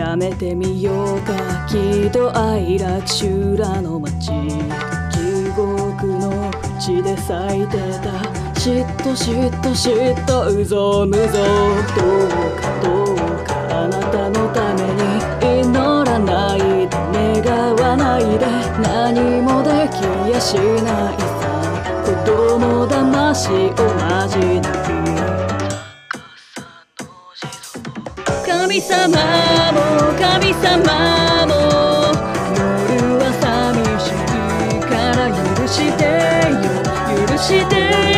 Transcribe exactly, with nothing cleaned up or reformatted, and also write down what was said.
やめてみようか。きっと哀楽修羅の街、地獄の淵で咲いてた。嫉妬嫉妬嫉妬うぞうむぞう。どうかどうかあなたのために祈らないで願わないで、何もできやしないさ。子供騙しをまじない神様も神様も、夜は寂しいから許してよ許してよ。